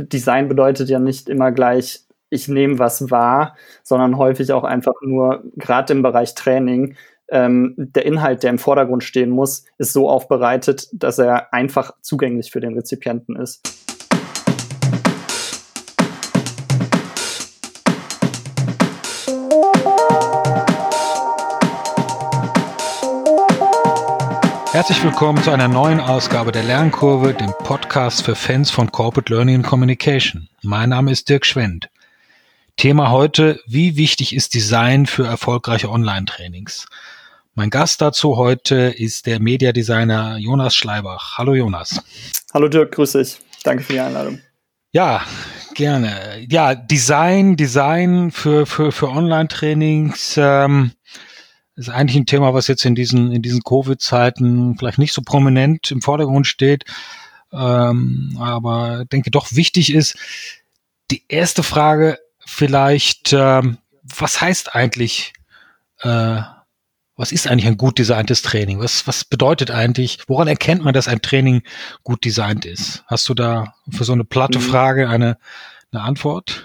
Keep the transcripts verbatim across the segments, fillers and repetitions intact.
Design bedeutet ja nicht immer gleich, ich nehme was wahr, sondern häufig auch einfach nur, gerade im Bereich Training, ähm, der Inhalt, der im Vordergrund stehen muss, ist so aufbereitet, dass er einfach zugänglich für den Rezipienten ist. Herzlich willkommen zu einer neuen Ausgabe der Lernkurve, dem Podcast für Fans von Corporate Learning and Communication. Mein Name ist Dirk Schwendt. Thema heute: Wie wichtig ist Design für erfolgreiche Online-Trainings? Mein Gast dazu heute ist der Mediadesigner Jonas Schleibach. Hallo Jonas. Hallo Dirk, grüß dich. Danke für die Einladung. Ja, gerne. Ja, Design, Design für für für Online-Trainings. Ähm, ist eigentlich ein Thema, was jetzt in diesen in diesen Covid-Zeiten vielleicht nicht so prominent im Vordergrund steht, ähm, aber denke doch wichtig ist. Die erste Frage vielleicht: ähm, Was heißt eigentlich, äh, was ist eigentlich ein gut designtes Training? Was was bedeutet eigentlich? Woran erkennt man, dass ein Training gut designt ist? Hast du da für so eine platte Frage eine eine Antwort?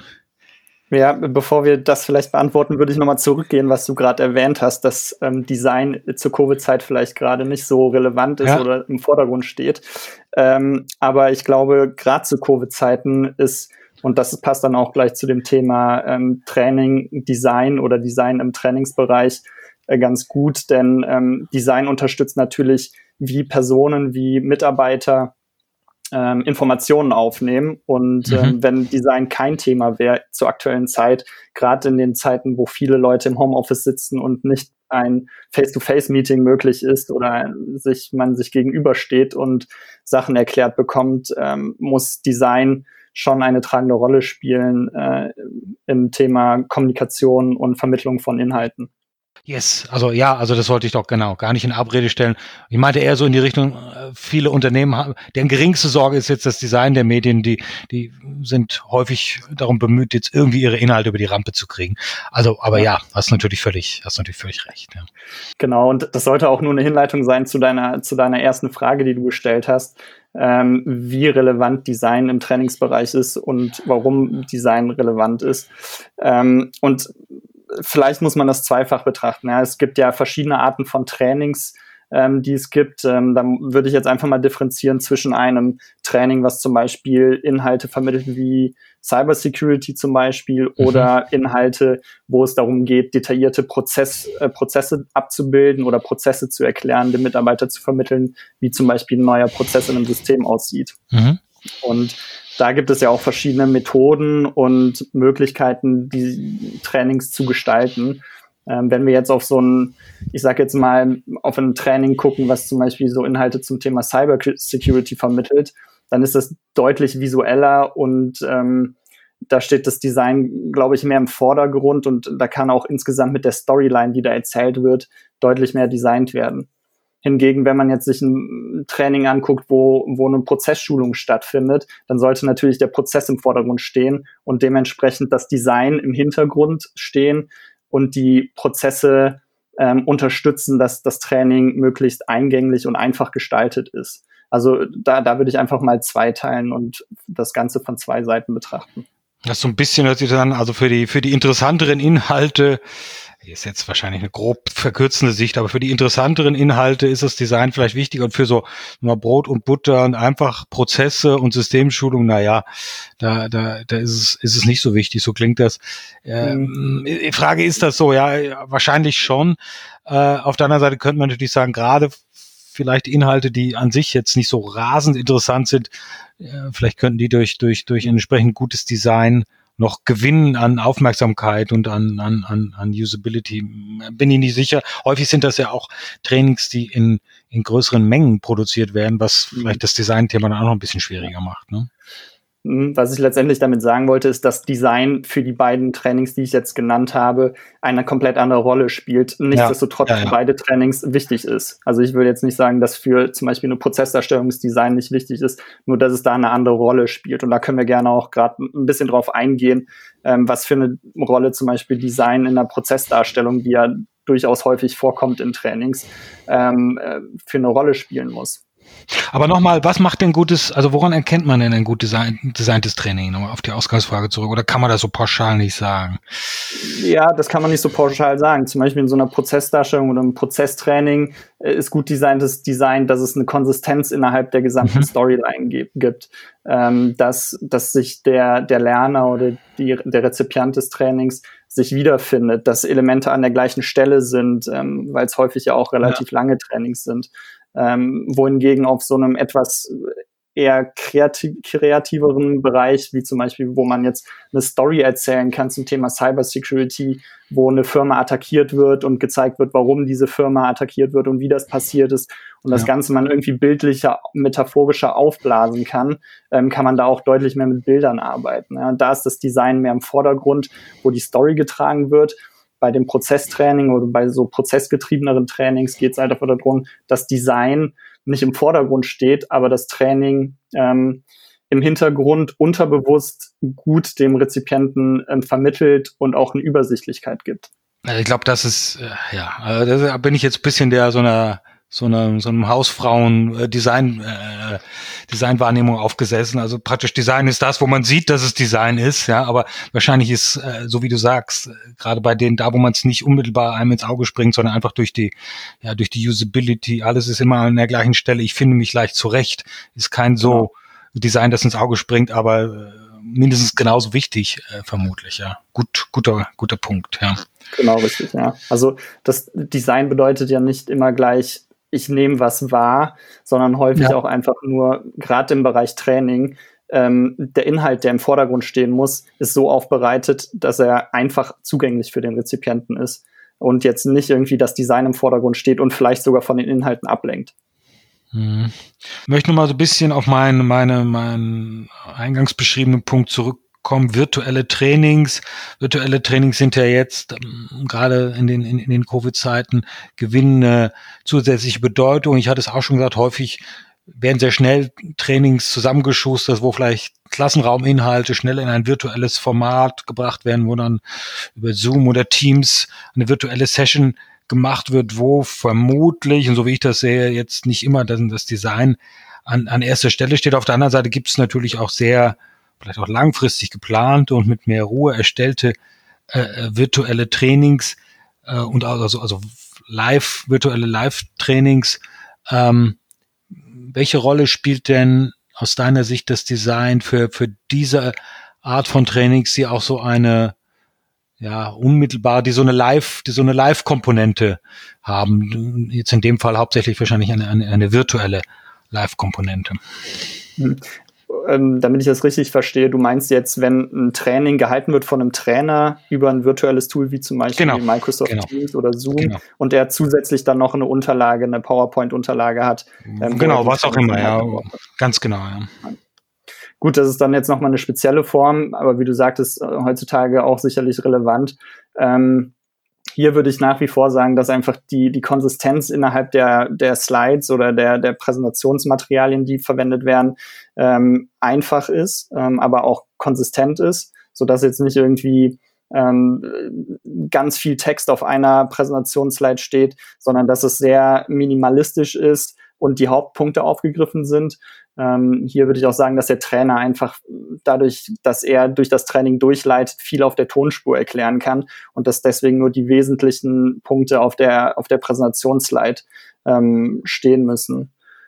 Ja, bevor wir das vielleicht beantworten, würde ich nochmal zurückgehen, was du gerade erwähnt hast, dass ähm, Design zur Covid-Zeit vielleicht gerade nicht so relevant ist, ja, oder im Vordergrund steht. Ähm, aber ich glaube, gerade zu Covid-Zeiten ist, und das passt dann auch gleich zu dem Thema ähm, Training, Design oder Design im Trainingsbereich äh, ganz gut, denn ähm, Design unterstützt natürlich, wie Personen, wie Mitarbeiter Ähm, Informationen aufnehmen. Und mhm. ähm, wenn Design kein Thema wäre zur aktuellen Zeit, gerade in den Zeiten, wo viele Leute im Homeoffice sitzen und nicht ein Face-to-Face-Meeting möglich ist oder sich man sich gegenübersteht und Sachen erklärt bekommt, ähm, muss Design schon eine tragende Rolle spielen äh, im Thema Kommunikation und Vermittlung von Inhalten. Yes, also ja, also das wollte ich doch genau gar nicht in Abrede stellen. Ich meinte eher so in die Richtung, viele Unternehmen haben, deren geringste Sorge ist jetzt das Design der Medien, die die sind häufig darum bemüht, jetzt irgendwie ihre Inhalte über die Rampe zu kriegen. Also, aber ja, ja hast natürlich völlig, hast natürlich völlig recht. Ja. Genau, und das sollte auch nur eine Hinleitung sein zu deiner zu deiner ersten Frage, die du gestellt hast, ähm, wie relevant Design im Trainingsbereich ist und warum Design relevant ist. Ähm, und Vielleicht muss man das zweifach betrachten. Ja, es gibt ja verschiedene Arten von Trainings, ähm, die es gibt. Ähm, da würde ich jetzt einfach mal differenzieren zwischen einem Training, was zum Beispiel Inhalte vermittelt wie Cybersecurity zum Beispiel, mhm. oder Inhalte, wo es darum geht, detaillierte Prozess, äh, Prozesse abzubilden oder Prozesse zu erklären, dem Mitarbeiter zu vermitteln, wie zum Beispiel ein neuer Prozess in einem System aussieht. Mhm. Und da gibt es ja auch verschiedene Methoden und Möglichkeiten, die Trainings zu gestalten. Ähm, wenn wir jetzt auf so ein, ich sag jetzt mal, auf ein Training gucken, was zum Beispiel so Inhalte zum Thema Cybersecurity vermittelt, dann ist das deutlich visueller und ähm, da steht das Design, glaube ich, mehr im Vordergrund und da kann auch insgesamt mit der Storyline, die da erzählt wird, deutlich mehr designt werden. Hingegen, wenn man jetzt sich ein Training anguckt, wo, wo eine Prozessschulung stattfindet, dann sollte natürlich der Prozess im Vordergrund stehen und dementsprechend das Design im Hintergrund stehen und die Prozesse ähm, unterstützen, dass das Training möglichst eingänglich und einfach gestaltet ist. Also da, da würde ich einfach mal zweiteilen und das Ganze von zwei Seiten betrachten. Das so ein bisschen hört sich dann also für die, für die interessanteren Inhalte, ist jetzt wahrscheinlich eine grob verkürzende Sicht, aber für die interessanteren Inhalte ist das Design vielleicht wichtig und für so mal Brot und Butter und einfach Prozesse und Systemschulung, na ja, da, da, da ist es, ist es nicht so wichtig. So klingt das. Ähm, die Frage, ist das so? Ja, wahrscheinlich schon. Äh, auf der anderen Seite könnte man natürlich sagen, gerade vielleicht Inhalte, die an sich jetzt nicht so rasend interessant sind, äh, vielleicht könnten die durch, durch, durch entsprechend gutes Design noch gewinnen an Aufmerksamkeit und an, an, an, an Usability. Bin ich nicht sicher. Häufig sind das ja auch Trainings, die in, in größeren Mengen produziert werden, was vielleicht das Design-Thema dann auch noch ein bisschen schwieriger macht, ne? Was ich letztendlich damit sagen wollte, ist, dass Design für die beiden Trainings, die ich jetzt genannt habe, eine komplett andere Rolle spielt. Nichtsdestotrotz ja, ja, ja. für beide Trainings wichtig ist. Also ich will jetzt nicht sagen, dass für zum Beispiel eine Prozessdarstellung das Design nicht wichtig ist, nur dass es da eine andere Rolle spielt. Und da können wir gerne auch gerade ein bisschen drauf eingehen, ähm, was für eine Rolle zum Beispiel Design in der Prozessdarstellung, die ja durchaus häufig vorkommt in Trainings, ähm, äh, für eine Rolle spielen muss. Aber nochmal, was macht denn gutes, also woran erkennt man denn ein gut design, designtes Training? Nochmal auf die Ausgangsfrage zurück. Oder kann man das so pauschal nicht sagen? Ja, das kann man nicht so pauschal sagen. Zum Beispiel in so einer Prozessdarstellung oder einem Prozesstraining äh, ist gut designtes Design, dass es eine Konsistenz innerhalb der gesamten mhm. Storyline ge- gibt. Ähm, dass, dass sich der, der Lerner oder die, der Rezipiant des Trainings sich wiederfindet, dass Elemente an der gleichen Stelle sind, ähm, weil es häufig ja auch relativ ja. lange Trainings sind. Ähm, wohingegen auf so einem etwas eher kreativ, kreativeren Bereich, wie zum Beispiel, wo man jetzt eine Story erzählen kann zum Thema Cybersecurity, wo eine Firma attackiert wird und gezeigt wird, warum diese Firma attackiert wird und wie das passiert ist und das ja. Ganze man irgendwie bildlicher, metaphorischer aufblasen kann, ähm, kann man da auch deutlich mehr mit Bildern arbeiten. Ja. Da ist das Design mehr im Vordergrund, wo die Story getragen wird. Bei dem Prozesstraining oder bei so prozessgetriebeneren Trainings geht es einfach darum, dass Design nicht im Vordergrund steht, aber das Training ähm, im Hintergrund unterbewusst gut dem Rezipienten ähm, vermittelt und auch eine Übersichtlichkeit gibt. Also ich glaube, das ist, äh, ja, also da bin ich jetzt ein bisschen der so einer so einer so einem Hausfrauen-Design äh, Designwahrnehmung aufgesessen. Also praktisch Design ist das, wo man sieht, dass es Design ist, ja, aber wahrscheinlich ist, äh, so wie du sagst, äh, gerade bei denen, da wo man es nicht unmittelbar einem ins Auge springt, sondern einfach durch die, ja, durch die Usability, alles ist immer an der gleichen Stelle, ich finde mich leicht zurecht, ist kein so genau. Design, das ins Auge springt, aber äh, mindestens genauso wichtig, äh, vermutlich, ja. Gut, guter, guter Punkt, ja. Genau, richtig, ja. Also das Design bedeutet ja nicht immer gleich, ich nehme was wahr, sondern häufig ja. auch einfach nur, gerade im Bereich Training, ähm, der Inhalt, der im Vordergrund stehen muss, ist so aufbereitet, dass er einfach zugänglich für den Rezipienten ist und jetzt nicht irgendwie das Design im Vordergrund steht und vielleicht sogar von den Inhalten ablenkt. Hm. Ich möchte noch mal so ein bisschen auf meinen meine, meinen eingangs beschriebenen Punkt zurückkommen. Virtuelle Trainings. Virtuelle Trainings sind ja jetzt ähm, gerade in den in, in den Covid-Zeiten gewinnen eine zusätzliche Bedeutung. Ich hatte es auch schon gesagt, häufig werden sehr schnell Trainings zusammengeschustert, wo vielleicht Klassenrauminhalte schnell in ein virtuelles Format gebracht werden, wo dann über Zoom oder Teams eine virtuelle Session gemacht wird, wo vermutlich, und so wie ich das sehe, jetzt nicht immer das, das Design an, an erster Stelle steht. Auf der anderen Seite gibt es natürlich auch sehr, vielleicht auch langfristig geplante und mit mehr Ruhe erstellte äh, virtuelle Trainings äh, und also, also live, virtuelle Live-Trainings. Ähm, welche Rolle spielt denn aus deiner Sicht das Design für, für diese Art von Trainings, die auch so eine ja, unmittelbar, die so eine Live, die so eine Live-Komponente haben. Jetzt in dem Fall hauptsächlich wahrscheinlich eine, eine, eine virtuelle Live-Komponente. Hm. Ähm, damit ich das richtig verstehe, du meinst jetzt, wenn ein Training gehalten wird von einem Trainer über ein virtuelles Tool wie zum Beispiel genau. Microsoft genau. Teams oder Zoom genau. und der zusätzlich dann noch eine Unterlage, eine PowerPoint-Unterlage hat. Ähm, genau, was auch immer, ja. Ganz genau, ja. Gut, das ist dann jetzt nochmal eine spezielle Form, aber wie du sagtest, heutzutage auch sicherlich relevant. Ähm, hier würde ich nach wie vor sagen, dass einfach die, die Konsistenz innerhalb der, der Slides oder der, der Präsentationsmaterialien, die verwendet werden, ähm, einfach ist, ähm, aber auch konsistent ist, sodass jetzt nicht irgendwie ähm, ganz viel Text auf einer Präsentationsslide steht, sondern dass es sehr minimalistisch ist und die Hauptpunkte aufgegriffen sind. Ähm, hier würde ich auch sagen, dass der Trainer einfach dadurch, dass er durch das Training durchleitet, viel auf der Tonspur erklären kann und dass deswegen nur die wesentlichen Punkte auf der, auf der Präsentationsslide ähm, stehen müssen.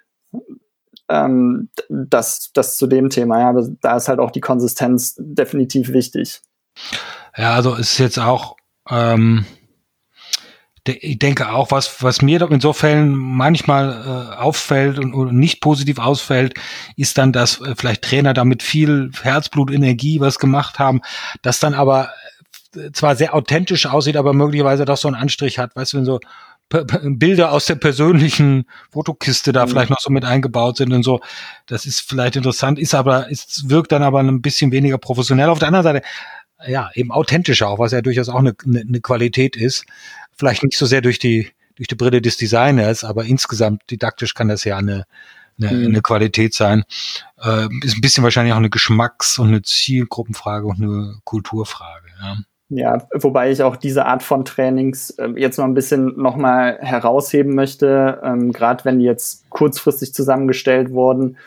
Ähm, das, das zu dem Thema, ja, da ist halt auch die Konsistenz definitiv wichtig. Ja, also ist jetzt auch, ähm, ich denke auch, was was mir doch insofern manchmal äh, auffällt und, und nicht positiv ausfällt, ist dann, dass äh, vielleicht Trainer damit viel Herzblut, Energie was gemacht haben, das dann aber zwar sehr authentisch aussieht, aber möglicherweise doch so einen Anstrich hat, weißt du, wenn so P- P- Bilder aus der persönlichen Fotokiste da mhm. vielleicht noch so mit eingebaut sind und so, das ist vielleicht interessant, ist aber, es wirkt dann aber ein bisschen weniger professionell. Auf der anderen Seite, ja, eben authentischer auch, was ja durchaus auch eine, eine, eine Qualität ist. Vielleicht nicht so sehr durch die durch die Brille des Designers, aber insgesamt didaktisch kann das ja eine eine, mhm. eine Qualität sein. Äh, ist ein bisschen wahrscheinlich auch eine Geschmacks- und eine Zielgruppenfrage und eine Kulturfrage. Ja. Ja, wobei ich auch diese Art von Trainings äh, jetzt noch ein bisschen nochmal herausheben möchte, ähm, gerade wenn die jetzt kurzfristig zusammengestellt wurden.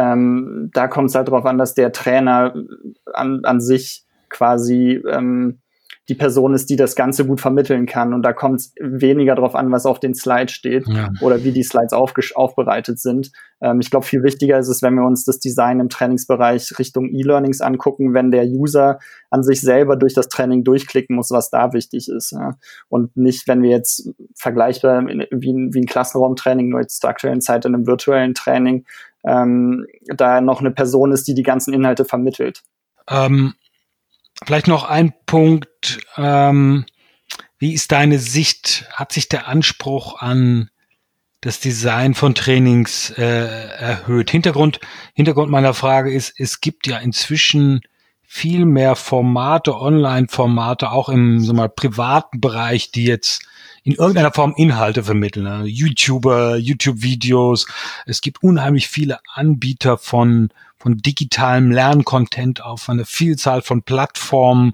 Ähm, da kommt es halt darauf an, dass der Trainer an, an sich quasi ähm, die Person ist, die das Ganze gut vermitteln kann. Und da kommt es weniger darauf an, was auf den Slides steht ja. oder wie die Slides aufge- aufbereitet sind. Ähm, ich glaube, viel wichtiger ist es, wenn wir uns das Design im Trainingsbereich Richtung E-Learnings angucken, wenn der User an sich selber durch das Training durchklicken muss, was da wichtig ist. Ja. Und nicht, wenn wir jetzt vergleichbar wie ein, wie ein Klassenraumtraining, nur jetzt zur aktuellen Zeit in einem virtuellen Training, ähm, da noch eine Person ist, die die ganzen Inhalte vermittelt. Ähm. Vielleicht noch ein Punkt, ähm, wie ist deine Sicht, hat sich der Anspruch an das Design von Trainings äh, erhöht? Hintergrund, Hintergrund meiner Frage ist, es gibt ja inzwischen viel mehr Formate, Online-Formate, auch im so mal privaten Bereich, die jetzt in irgendeiner Form Inhalte vermitteln. Ne? YouTuber, YouTube-Videos. Es gibt unheimlich viele Anbieter von von digitalem Lerncontent auf eine Vielzahl von Plattformen.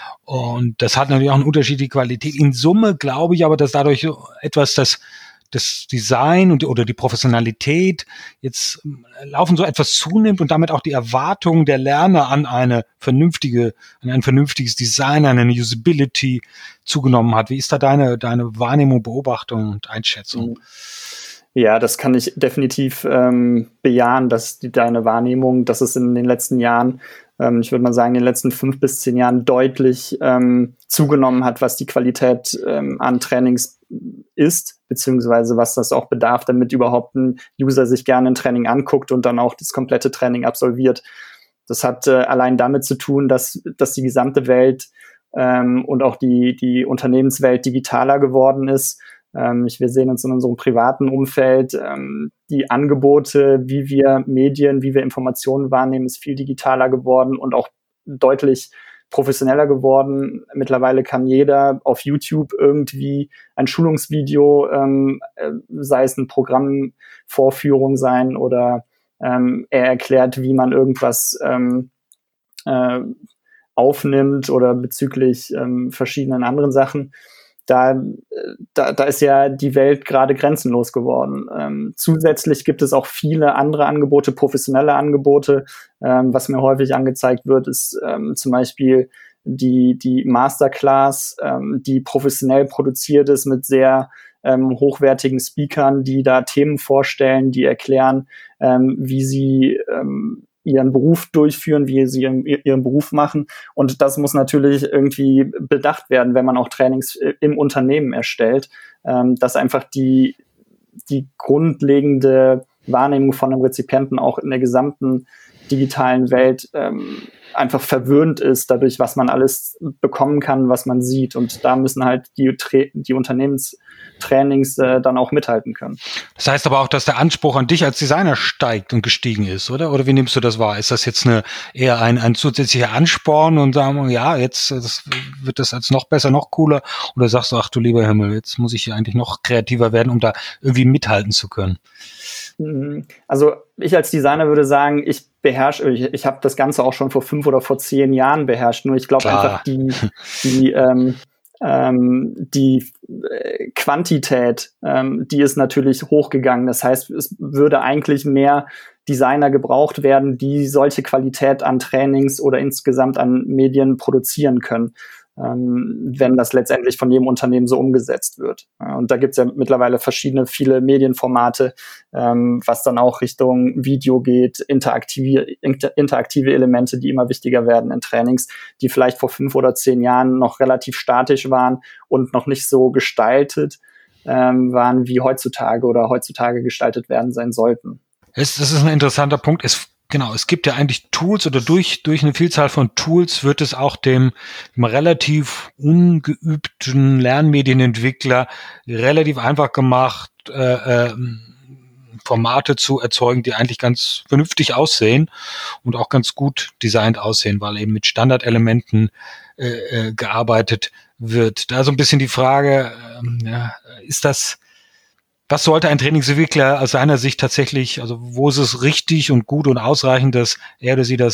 Und das hat natürlich auch eine unterschiedliche Qualität. In Summe glaube ich aber, dass dadurch etwas das, das Design und, oder die Professionalität jetzt laufen so etwas zunimmt und damit auch die Erwartungen der Lerner an eine vernünftige, an ein vernünftiges Design, an eine Usability zugenommen hat. Wie ist da deine, deine Wahrnehmung, Beobachtung und Einschätzung? Ja, das kann ich definitiv ähm, bejahen, dass die, deine Wahrnehmung, dass es in den letzten Jahren, ähm, ich würde mal sagen, in den letzten fünf bis zehn Jahren deutlich ähm, zugenommen hat, was die Qualität ähm, an Trainings ist, beziehungsweise was das auch bedarf, damit überhaupt ein User sich gerne ein Training anguckt und dann auch das komplette Training absolviert. Das hat äh, allein damit zu tun, dass, dass die gesamte Welt ähm, und auch die, die Unternehmenswelt digitaler geworden ist. Ich, wir sehen uns in unserem privaten Umfeld, ähm, die Angebote, wie wir Medien, wie wir Informationen wahrnehmen, ist viel digitaler geworden und auch deutlich professioneller geworden. Mittlerweile kann jeder auf YouTube irgendwie ein Schulungsvideo, ähm, sei es eine Programmvorführung sein oder ähm, er erklärt, wie man irgendwas ähm, äh, aufnimmt oder bezüglich ähm, verschiedenen anderen Sachen. Da, da, da ist ja die Welt gerade grenzenlos geworden. Ähm, zusätzlich gibt es auch viele andere Angebote, professionelle Angebote. Ähm, was mir häufig angezeigt wird, ist ähm, zum Beispiel die, die Masterclass, ähm, die professionell produziert ist mit sehr ähm, hochwertigen Speakern, die da Themen vorstellen, die erklären, ähm, wie sie ähm, ihren Beruf durchführen, wie sie ihren, ihren Beruf machen. Und das muss natürlich irgendwie bedacht werden, wenn man auch Trainings im Unternehmen erstellt, ähm, dass einfach die, die grundlegende Wahrnehmung von einem Rezipienten auch in der gesamten digitalen Welt ähm, einfach verwöhnt ist, dadurch, was man alles bekommen kann, was man sieht. Und da müssen halt die, Tra- die Unternehmenstrainings äh, dann auch mithalten können. Das heißt aber auch, dass der Anspruch an dich als Designer steigt und gestiegen ist, oder? Oder wie nimmst du das wahr? Ist das jetzt eine eher ein, ein zusätzlicher Ansporn und sagen, ja, jetzt das wird das als noch besser, noch cooler? Oder sagst du, ach du lieber Himmel, jetzt muss ich hier eigentlich noch kreativer werden, um da irgendwie mithalten zu können? Also ich als Designer würde sagen, ich beherrsche, ich, ich habe das Ganze auch schon vor fünf oder vor zehn Jahren beherrscht. Nur ich glaube einfach die, die, ähm, ähm, die äh, Quantität, ähm, die ist natürlich hochgegangen. Das heißt, es würde eigentlich mehr Designer gebraucht werden, die solche Qualität an Trainings oder insgesamt an Medien produzieren können, ähm, wenn das letztendlich von jedem Unternehmen so umgesetzt wird. Ja, und da gibt es ja mittlerweile verschiedene, viele Medienformate, ähm, was dann auch Richtung Video geht, interaktive, inter, interaktive Elemente, die immer wichtiger werden in Trainings, die vielleicht vor fünf oder zehn Jahren noch relativ statisch waren und noch nicht so gestaltet ähm, waren, wie heutzutage oder heutzutage gestaltet werden sein sollten. Das ist ein interessanter Punkt. Es Genau, es gibt ja eigentlich Tools oder durch durch eine Vielzahl von Tools wird es auch dem, dem relativ ungeübten Lernmedienentwickler relativ einfach gemacht, äh, äh, Formate zu erzeugen, die eigentlich ganz vernünftig aussehen und auch ganz gut designt aussehen, weil eben mit Standardelementen äh, äh, gearbeitet wird. Da so ein bisschen die Frage, äh, ja, ist das Was sollte ein Trainingsentwickler aus seiner Sicht tatsächlich, also wo ist es richtig und gut und ausreichend, dass er oder sie das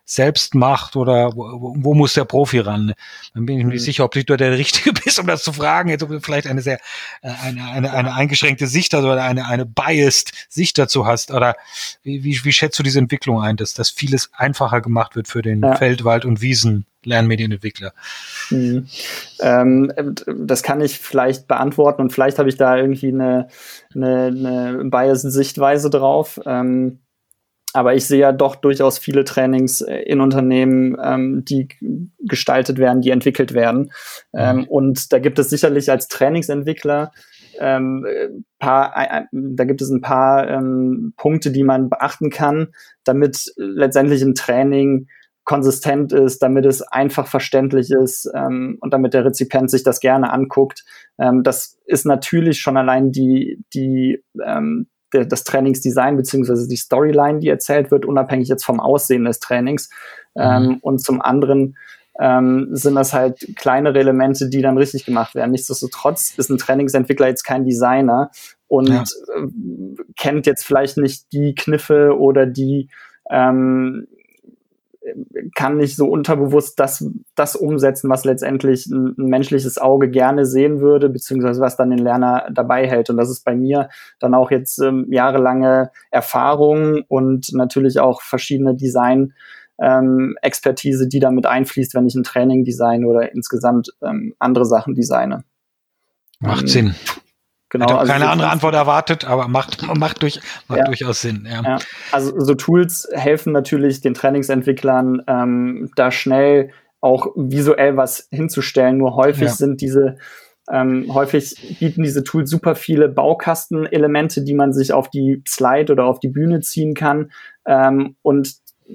selbst macht oder wo, wo muss der Profi ran? Dann bin ich mir nicht sicher, ob du der Richtige bist, um das zu fragen. Jetzt ob du vielleicht eine sehr äh, eine, eine, eine eingeschränkte Sicht also oder eine eine biased Sicht dazu hast. Oder wie, wie, wie schätzt du diese Entwicklung ein, dass, dass vieles einfacher gemacht wird für den ja. Feld-, Wald- und Wiesen-Lernmedienentwickler? Mhm. Ähm, das kann ich vielleicht beantworten und vielleicht habe ich da irgendwie eine, eine, eine biased Sichtweise drauf. Ähm, Aber ich sehe ja doch durchaus viele Trainings in Unternehmen, ähm, die gestaltet werden, die entwickelt werden. Mhm. Ähm, und da gibt es sicherlich als Trainingsentwickler ähm, paar, äh, da gibt es ein paar ähm, Punkte, die man beachten kann, damit letztendlich ein Training konsistent ist, damit es einfach verständlich ist ähm, und damit der Rezipient sich das gerne anguckt. Ähm, das ist natürlich schon allein die die ähm, das Trainingsdesign beziehungsweise die Storyline, die erzählt wird, unabhängig jetzt vom Aussehen des Trainings. Mhm. Ähm, und zum anderen ähm, sind das halt kleinere Elemente, die dann richtig gemacht werden. Nichtsdestotrotz ist ein Trainingsentwickler jetzt kein Designer und ja. äh, kennt jetzt vielleicht nicht die Kniffe oder die ähm, kann nicht so unterbewusst das, das umsetzen, was letztendlich ein, ein menschliches Auge gerne sehen würde, beziehungsweise was dann den Lerner dabei hält. Und das ist bei mir dann auch jetzt ähm, jahrelange Erfahrung und natürlich auch verschiedene Design-Expertise, ähm, die damit einfließt, wenn ich ein Training designe oder insgesamt ähm, andere Sachen designe. Macht ähm, Sinn. Genau, ich habe also keine so andere Antwort erwartet, aber macht, macht, durch, macht ja. durchaus Sinn. Ja. Ja. Also so Tools helfen natürlich den Trainingsentwicklern, ähm, da schnell auch visuell was hinzustellen. Nur häufig ja. sind diese, ähm, häufig bieten diese Tools super viele Baukastenelemente, die man sich auf die Slide oder auf die Bühne ziehen kann. Ähm, und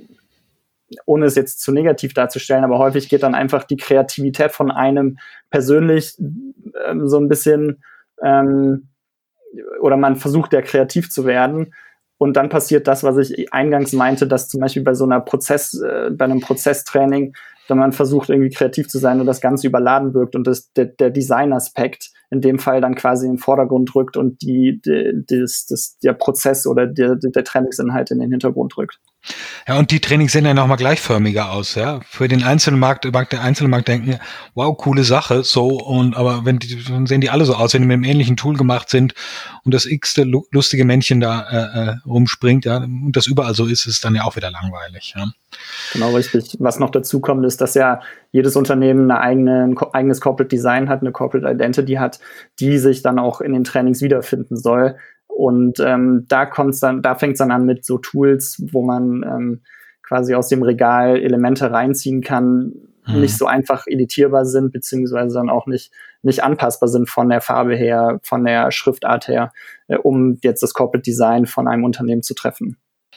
ohne es jetzt zu negativ darzustellen, aber häufig geht dann einfach die Kreativität von einem persönlich ähm, so ein bisschen ähm, oder man versucht ja kreativ zu werden und dann passiert das, was ich eingangs meinte, dass zum Beispiel bei so einer Prozess, äh, bei einem Prozesstraining, wenn man versucht irgendwie kreativ zu sein und das Ganze überladen wirkt und das, der, der Design-Aspekt in dem Fall dann quasi in den Vordergrund rückt und die, die das, das, der Prozess oder der, der Trainingsinhalt in den Hintergrund rückt. Ja, und die Trainings sehen ja nochmal gleichförmiger aus, ja. Für den Einzelmarkt, der Einzelmarkt denken, wow, coole Sache, so, und, aber wenn die, dann sehen die alle so aus, wenn die mit einem ähnlichen Tool gemacht sind und das x-te lustige Männchen da äh, rumspringt, ja, und das überall so ist, ist es dann ja auch wieder langweilig, ja. Genau, richtig. Was noch dazu kommt, ist, dass ja jedes Unternehmen eine eigene, ein eigenes Corporate Design hat, eine Corporate Identity hat, die sich dann auch in den Trainings wiederfinden soll. Und ähm, da kommt's dann, da fängt's dann an mit so Tools, wo man ähm, quasi aus dem Regal Elemente reinziehen kann, mhm. nicht so einfach editierbar sind, beziehungsweise dann auch nicht nicht anpassbar sind von der Farbe her, von der Schriftart her, äh, um jetzt das Corporate Design von einem Unternehmen zu treffen.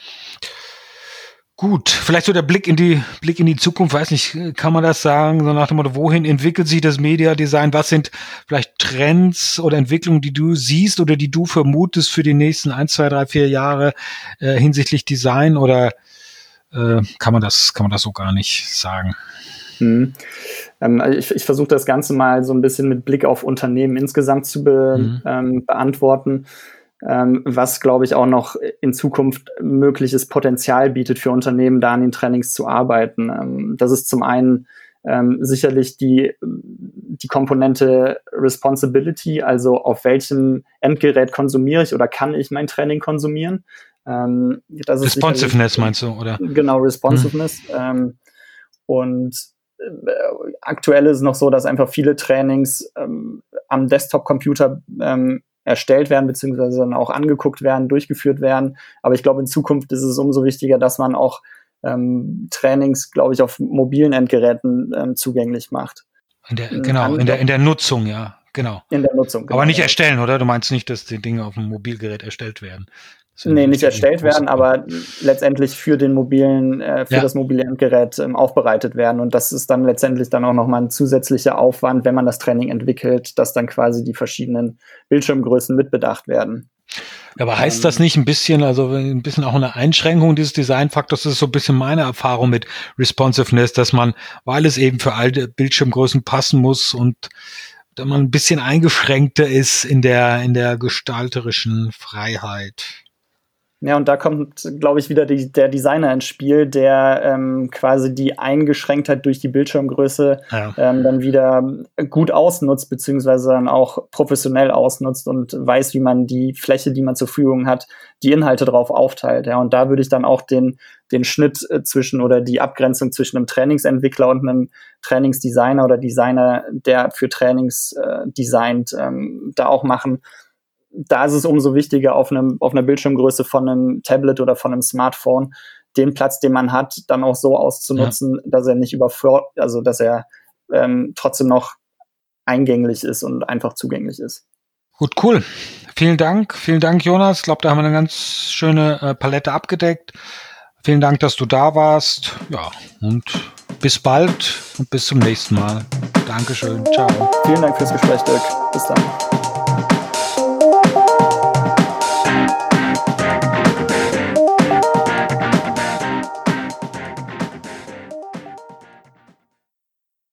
Gut, vielleicht so der Blick in die Blick in die Zukunft, weiß nicht, kann man das sagen, so nach dem Motto, wohin entwickelt sich das Media-Design? Was sind vielleicht Trends oder Entwicklungen, die du siehst oder die du vermutest für die nächsten eins, zwei, drei, vier Jahre äh, hinsichtlich Design, oder äh, kann man das kann man das so gar nicht sagen? Hm. Ähm, ich ich versuche das Ganze mal so ein bisschen mit Blick auf Unternehmen insgesamt zu be, mhm. ähm, beantworten. Ähm, was, glaube ich, auch noch in Zukunft mögliches Potenzial bietet für Unternehmen, da an den Trainings zu arbeiten. Ähm, das ist zum einen ähm, sicherlich die, die Komponente Responsibility, also auf welchem Endgerät konsumiere ich oder kann ich mein Training konsumieren. Ähm, das ist Responsiveness meinst du, oder? Genau, Responsiveness. Hm. Ähm, und äh, aktuell ist es noch so, dass einfach viele Trainings ähm, am Desktop-Computer ähm, erstellt werden, beziehungsweise dann auch angeguckt werden, durchgeführt werden. Aber ich glaube, in Zukunft ist es umso wichtiger, dass man auch ähm, Trainings, glaube ich, auf mobilen Endgeräten ähm, zugänglich macht. In der, genau, in der, in der Nutzung, ja, genau. In der Nutzung, genau. Aber nicht erstellen, oder? Du meinst nicht, dass die Dinge auf dem Mobilgerät erstellt werden? Nee, nicht erstellt werden, aber letztendlich für den mobilen, äh, für ja. das mobile Endgerät ähm, aufbereitet werden. Und das ist dann letztendlich dann auch nochmal ein zusätzlicher Aufwand, wenn man das Training entwickelt, dass dann quasi die verschiedenen Bildschirmgrößen mitbedacht werden. Aber heißt das nicht ein bisschen, also ein bisschen auch eine Einschränkung dieses Designfaktors? Das ist so ein bisschen meine Erfahrung mit Responsiveness, dass man, weil es eben für alte Bildschirmgrößen passen muss und da man ein bisschen eingeschränkter ist in der, in der gestalterischen Freiheit. Ja, und da kommt, glaube ich, wieder die, der Designer ins Spiel, der ähm, quasi die Eingeschränktheit durch die Bildschirmgröße ja. ähm, dann wieder gut ausnutzt, beziehungsweise dann auch professionell ausnutzt und weiß, wie man die Fläche, die man zur Verfügung hat, die Inhalte drauf aufteilt. Ja, und da würde ich dann auch den, den Schnitt äh, zwischen oder die Abgrenzung zwischen einem Trainingsentwickler und einem Trainingsdesigner oder Designer, der für Trainings äh, designt, ähm, da auch machen. Da ist es umso wichtiger, auf einem auf einer Bildschirmgröße von einem Tablet oder von einem Smartphone den Platz, den man hat, dann auch so auszunutzen, ja. dass er nicht überfordert, also dass er ähm, trotzdem noch eingänglich ist und einfach zugänglich ist. Gut, cool. Vielen Dank, vielen Dank, Jonas. Ich glaube, da haben wir eine ganz schöne äh, Palette abgedeckt. Vielen Dank, dass du da warst. Ja, und bis bald und bis zum nächsten Mal. Dankeschön. Ciao. Vielen Dank fürs Gespräch, Dirk. Bis dann.